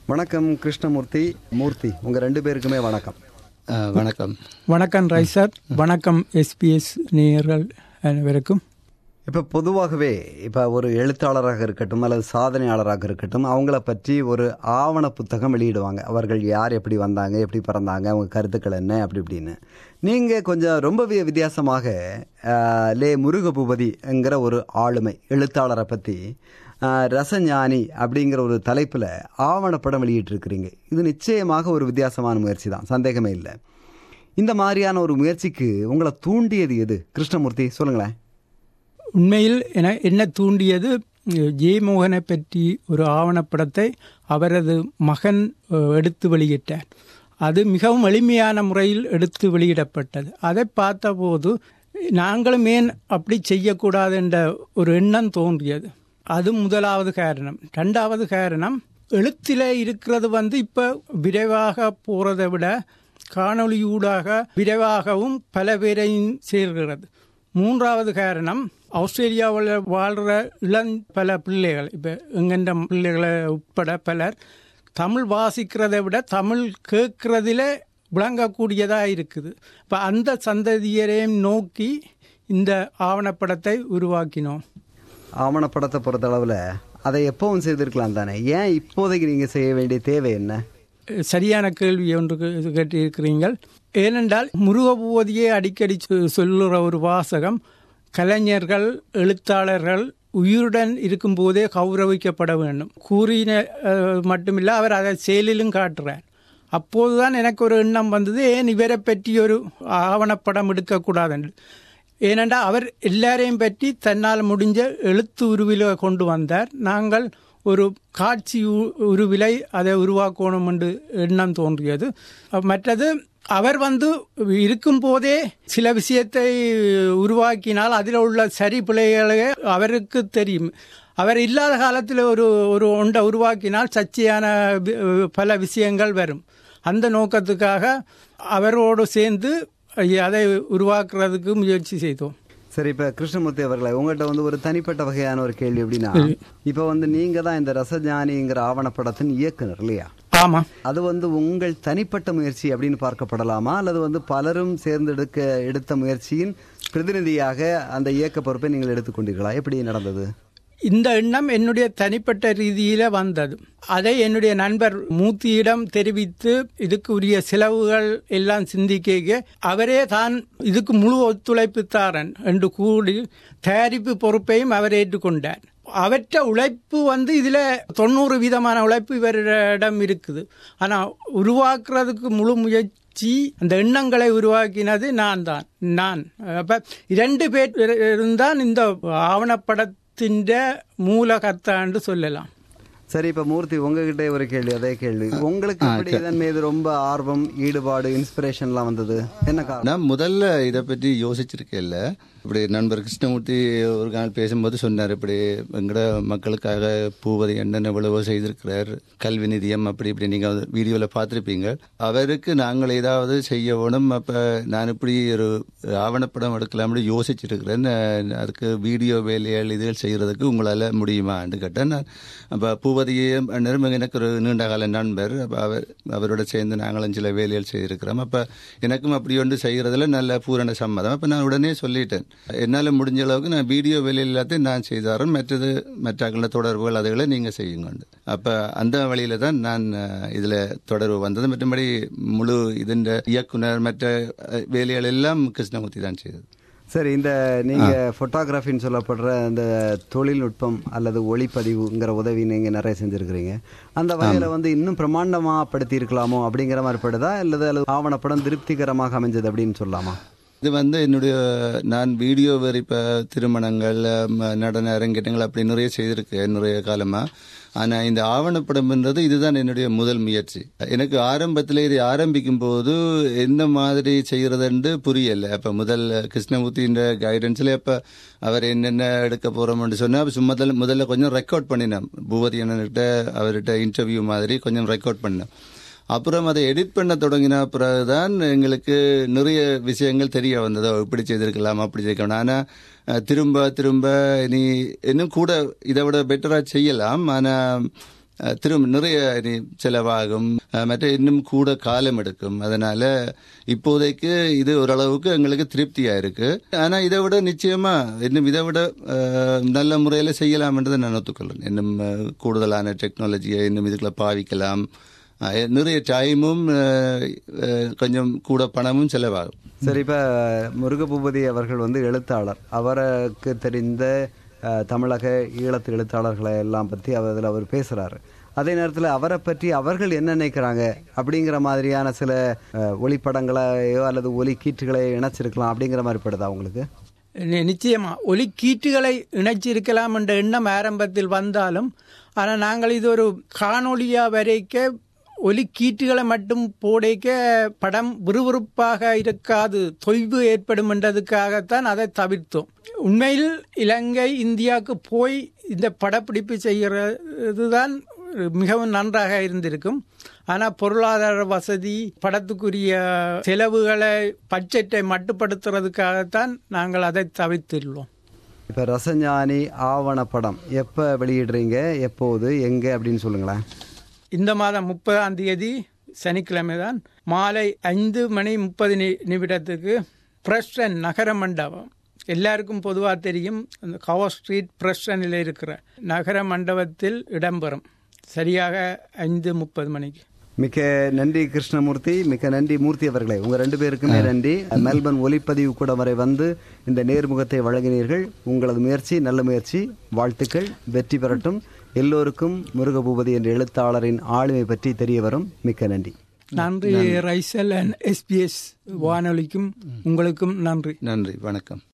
வணக்கம் கிருஷ்ணமூர்த்தி, மூர்த்தி, உங்கள் 2 பேருக்குமே வணக்கம். வணக்கம். வணக்கம் ரைசர். வணக்கம் எஸ்பிஎஸ் நேயர்கள் அனைவருக்கும். இப்போ பொதுவாகவே இப்போ ஒரு எழுத்தாளராக இருக்கட்டும் அல்லது சாதனையாளராக இருக்கட்டும், அவங்கள பற்றி ஒரு ஆவண புத்தகம் வெளியிடுவாங்க. அவர்கள் யார், எப்படி வந்தாங்க, எப்படி பிறந்தாங்க, அவங்க கருத்துக்கள் என்ன, அப்படி இப்படின்னு. நீங்கள் கொஞ்சம் ரொம்பவே வித்தியாசமாக லே முருகபூபதிங்கிற ஒரு ஆளுமை எழுத்தாளரை பற்றி ரசஞானி அப்படிங்கிற ஒரு தலைப்பில் ஆவணப்படம் வெளியிட்டிருக்கிறீங்க. இது நிச்சயமாக ஒரு வித்தியாசமான முயற்சி தான், சந்தேகமே இல்லை. இந்த மாதிரியான ஒரு முயற்சிக்கு உங்களை தூண்டியது எது? கிருஷ்ணமூர்த்தி, சொல்லுங்களேன். உண்மையில் என்ன தூண்டியது, ஜெயமோகனை பற்றி ஒரு ஆவணப்படத்தை அவரது மகன் எடுத்து வெளியிட்டார். அது மிகவும் எளிமையான முறையில் எடுத்து வெளியிடப்பட்டது. அதை பார்த்தபோது நாங்களும் ஏன் அப்படி செய்யக்கூடாது என்ற ஒரு எண்ணம் தோன்றியது. அது முதலாவது காரணம். 2வது காரணம், எழுத்திலே இருக்கிறது இப்போ விரைவாக போகிறதை விட காணொலியூடாக விரைவாகவும் பல பேரையும் சேர்கிறது. 3வது காரணம், ஆஸ்திரேலியாவில் வாழ்கிற பல பிள்ளைகள், இப்போ எங்கென்ற பிள்ளைகளை உட்பட பலர் தமிழ் வாசிக்கிறதை விட தமிழ் கேட்கறதில் விளங்கக்கூடியதாக இருக்குது. இப்போ அந்த சந்ததியரையும் நோக்கி இந்த ஆவணப்படத்தை உருவாக்கினோம். ஆவணப்படத்தை பொறுத்தளவில் அதை எப்பவும் செய்திருக்கலாம் தானே, ஏன் இப்போதைக்கு நீங்கள் செய்ய வேண்டிய தேவை என்ன? சரியான கேள்வி ஒன்று கேட்டிருக்கிறீர்கள். ஏனென்றால் முருகபூபதியை அடிக்கடி சொல்லுற ஒரு வாசகம், கலைஞர்கள் எழுத்தாளர்கள் உயிருடன் இருக்கும்போதே கௌரவிக்கப்பட வேண்டும். கூறின மட்டுமில்லை, அவர் அதை செயலிலும் காட்டுறார். அப்போதுதான் எனக்கு ஒரு எண்ணம் வந்தது, ஏன் இவரை பற்றி ஒரு ஆவணப்படம் எடுக்கக்கூடாது என்று. ஏனென்றால் அவர் எல்லாரையும் பற்றி தன்னால் முடிஞ்ச எழுத்து உருவில கொண்டு வந்தார். நாங்கள் ஒரு காட்சி உருவிலை அதை உருவாக்கணும் என்று எண்ணம் தோன்றியது. மற்றது, அவர் இருக்கும் போதே சில விஷயத்தை உருவாக்கினால் அதில் உள்ள சரி பிழைகளை அவருக்கு தெரியும். அவர் இல்லாத காலத்தில் ஒரு ஒன்றை உருவாக்கினால் சர்ச்சையான பல விஷயங்கள் வரும். அந்த நோக்கத்துக்காக அவரோடு சேர்ந்து அதை உருவாக்குறதுக்கு முயற்சி செய்தோம். சரி, இப்போ கிருஷ்ணமூர்த்தி அவர்களை, உங்கள்கிட்ட ஒரு தனிப்பட்ட வகையான ஒரு கேள்வி. எப்படின்னா, இப்போ நீங்கள் தான் இந்த ரசஞானிங்கிற ஆவணப்படத்தின் இயக்குனர் இல்லையா? ஆமா. அது உங்கள் தனிப்பட்ட முயற்சி அப்படின்னு பார்க்கப்படலாமா, அல்லது பலரும் சேர்ந்து எடுத்த முயற்சியின் பிரதிநிதியாக அந்த இயக்க பொறுப்பை நீங்கள் எடுத்துக்கொண்டீர்களா? எப்படி நடந்தது? இந்த எண்ணம் என்னுடைய தனிப்பட்ட ரீதியில வந்தது. அதை என்னுடைய நண்பர் மூர்த்தியிடம் தெரிவித்து இதுக்கு உரிய செலவுகள் எல்லாம் சிந்திக்க அவரே தான் இதுக்கு முழு ஒத்துழைப்பு தாரன் என்று கூறி தயாரிப்பு பொறுப்பையும் அவர் ஏற்றுக்கொண்டார். அவற்ற உழைப்பு இதுல 90% உழைப்பு இவரிடம் இருக்குது. ஆனா உருவாக்குறதுக்கு முழு முயற்சி, அந்த எண்ணங்களை உருவாக்கினது நான். அப்ப 2 பேர் இருந்தான் இந்த ஆவணப்பட மூலகர்த்தான்னு சொல்லலாம். சரி, இப்ப மூர்த்தி, உங்ககிட்ட ஒரு கேள்வி, அதே கேள்வி. உங்களுக்கு எப்படி இதன் மீது ரொம்ப ஆர்வம், ஈடுபாடு, இன்ஸ்பிரேஷன்லாம் வந்தது? என்ன காரணம்? நான் முதல்ல இதை பற்றி யோசிச்சிருக்கேன். இப்படி நண்பர் கிருஷ்ணமூர்த்தி ஒரு நாள் பேசும்போது சொன்னார், இப்படி எங்கட மக்களுக்காக பூபதி என்னென்ன எவ்வளவோ செய்திருக்கிறார், கல்வி நிதியம் அப்படி இப்படி நீங்கள் வீடியோவில் பார்த்துருப்பீங்க. அவருக்கு நாங்கள் ஏதாவது செய்ய வேணும், அப்போ நான் இப்படி ஒரு ஆவணப்படம் எடுக்கலாம்னு யோசிச்சிருக்கிறேன். அதுக்கு வீடியோ வேலைகள் இதுகள் செய்கிறதுக்கு உங்களால் முடியுமான்னு கேட்டேன். அப்போ பூபதியும் எனக்கு ஒரு நீண்ட கால நண்பர். அவரோட சேர்ந்து நாங்களும் சில வேலைகள் செய்திருக்கிறோம். அப்போ எனக்கும் அப்படி ஒன்று செய்கிறதுல நல்ல பூரண சம்மதம். அப்போ நான் உடனே சொல்லிட்டேன், என்னால் முடிஞ்ச அளவுக்கு நான் வீடியோ வேலையில் எல்லாத்தையும் நான் செய்தாரன், மற்ற தொடர்புகள் அதுகளை நீங்கள் செய்யுங்க. அப்போ அந்த வழியில தான் நான் இதில் தொடர்பு வந்தது. மற்றபடி முழு இதன் இயக்குனர் மற்ற வேலைகள் எல்லாம் கிருஷ்ணமூர்த்தி தான் செய்தது. சரி, இந்த நீங்கள் ஃபோட்டோகிராஃபின்னு சொல்லப்படுற இந்த தொழில்நுட்பம் அல்லது ஒளிப்பதிவுங்கிற உதவி நீங்கள் நிறைய செஞ்சுருக்கிறீங்க. அந்த வகையில் இன்னும் பிரமாண்டமாக படுத்தி இருக்கலாமோ அப்படிங்கிற மாதிரி படுதா, அல்லது ஆவணப்படம் திருப்திகரமாக அமைஞ்சது அப்படின்னு சொல்லலாமா? இது என்னுடைய நான் வீடியோ இப்போ திருமணங்கள், நடன அரங்கேற்றங்கள் அப்படி நிறைய செய்திருக்கேன் நிறைய காலமாக. ஆனால் இந்த ஆவணப்படம்ன்றது இதுதான் என்னுடைய முதல் முயற்சி. எனக்கு ஆரம்பத்தில் இது ஆரம்பிக்கும் போது எந்த மாதிரி செய்கிறதுன்னு புரியலை. அப்போ முதல் கிருஷ்ணமூர்த்தியின் கைடன்ஸில் இப்போ அவர் என்னென்ன எடுக்க போகிறோம்னு சொன்னால் முதல்ல கொஞ்சம் ரெக்கார்ட் பண்ணினேன். பூபதி அண்ணன்கிட்ட அவர்கிட்ட இன்டர்வியூ மாதிரி கொஞ்சம் ரெக்கார்ட் பண்ணினேன். அப்புறம் அதை எடிட் பண்ண தொடங்கின பிறகுதான் எங்களுக்கு நிறைய விஷயங்கள் தெரிய வந்ததோ, இப்படி செய்திருக்கலாம் அப்படி செய்யலாம். ஆனால் திரும்ப நீ இன்னும் கூட இதை விட பெட்டராக செய்யலாம். ஆனால் திரும்ப நிறைய செலவாகும், மற்ற இன்னும் கூட காலம் எடுக்கும். அதனால இப்போதைக்கு இது ஓரளவுக்கு எங்களுக்கு திருப்தியா இருக்கு. ஆனா இதை விட நிச்சயமா இன்னும் இதை விட நல்ல முறையில செய்யலாம் என்றதை நான் ஒத்துக்கொள்றேன். இன்னும் கூடுதலான டெக்னாலஜியை இன்னும் இதுக்குள்ள பாவிக்கலாம். நிறைய டைமும் கொஞ்சம் கூட பணமும் செலவாகும். சரி, இப்போ முருகபூபதி அவர்கள் எழுத்தாளர். அவருக்கு தெரிந்த தமிழக ஈழத்து எழுத்தாளர்களை எல்லாம் பற்றி அதில் அவர் பேசுகிறாரு. அதே நேரத்தில் அவரை பற்றி அவர்கள் என்ன நினைக்கிறாங்க அப்படிங்கிற மாதிரியான சில ஒளிப்படங்களையோ அல்லது ஒலி கீற்றுகளை இணைச்சிருக்கலாம் அப்படிங்கிற மாதிரி படுதா உங்களுக்கு? நிச்சயமா ஒலி கீற்றுகளை இணைச்சிருக்கலாம் என்ற எண்ணம் ஆரம்பத்தில் வந்தாலும், ஆனால் நாங்கள் இது ஒரு காணொலியா வரைக்க ஒலி கீற்றுகளை மட்டும் போடைக்க படம் விறுவிறுப்பாக இருக்காது, தொய்வு ஏற்படும் என்றதுக்காகத்தான் அதை தவிர்த்தோம். உண்மையில் இலங்கை இந்தியாவுக்கு போய் இந்த படப்பிடிப்பு செய்கிறதுதான் மிகவும் நன்றாக இருந்திருக்கும். ஆனால் பொருளாதார வசதி, படத்துக்குரிய செலவுகளை, பட்ஜெட்டை மட்டுப்படுத்துறதுக்காகத்தான் நாங்கள் அதை தவிர்த்துள்ளோம். இப்போ ரசஞானி ஆவணப்படம் எப்போ வெளியிடுறீங்க, எப்போது, எங்கே அப்படின்னு சொல்லுங்களேன். இந்த மாதம் 30 சனிக்கிழமை தான் மாலை 5:30 பிரஸ்டன் நகர மண்டபம், எல்லாருக்கும் பொதுவாக தெரியும், அந்த கவர் ஸ்ட்ரீட் பிரஸ்டனில் இருக்கிற நகர மண்டபத்தில் இடம்பெறும். சரியாக 5:30 மிக்க நன்றி கிருஷ்ணமூர்த்தி, மிக்க நன்றி மூர்த்தி அவர்களே. உங்கள் 2 பேருக்குமே நன்றி. மெல்பர்ன் ஒலிப்பதிவு கூட வரை இந்த நேர்முகத்தை வழங்கினீர்கள். உங்களது முயற்சி நல்ல முயற்சி, வாழ்த்துக்கள், வெற்றி பெறட்டும். எல்லோருக்கும் முருகபூபதி என்ற எழுத்தாளரின் ஆளுமை பற்றி தெரிய வரும். மிக்க நன்றி. நன்றி ரைசல் அண்ட் SBS வானொலிக்கும் உங்களுக்கும் நன்றி. நன்றி, வணக்கம்.